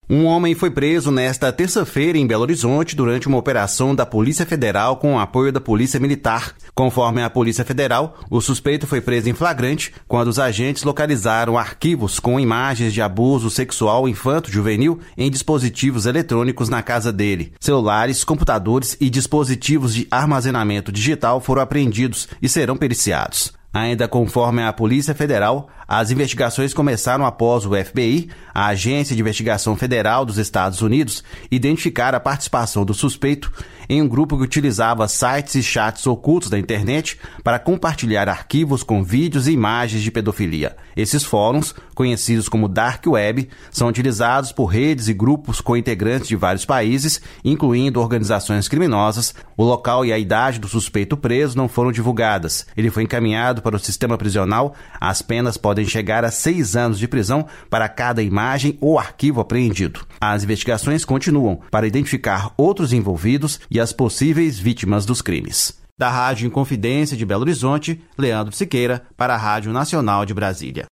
Um homem foi preso nesta terça-feira em Belo Horizonte durante uma operação da Polícia Federal com o apoio da Polícia Militar. Conforme a Polícia Federal, o suspeito foi preso em flagrante quando os agentes localizaram arquivos com imagens de abuso sexual infanto-juvenil em dispositivos eletrônicos na casa dele. Celulares, computadores e dispositivos de armazenamento digital foram apreendidos e serão periciados. Ainda conforme a Polícia Federal, as investigações começaram após o FBI, a Agência de Investigação Federal dos Estados Unidos, identificar a participação do suspeito em um grupo que utilizava sites e chats ocultos da internet para compartilhar arquivos com vídeos e imagens de pedofilia. Esses fóruns, conhecidos como Dark Web, são utilizados por redes e grupos com integrantes de vários países, incluindo organizações criminosas. O local e a idade do suspeito preso não foram divulgadas. Ele foi encaminhado para o sistema prisional. As penas podem chegar a 6 anos de prisão para cada imagem ou arquivo apreendido. As investigações continuam para identificar outros envolvidos e as possíveis vítimas dos crimes. Da Rádio Inconfidência de Belo Horizonte, Leandro Siqueira, para a Rádio Nacional de Brasília.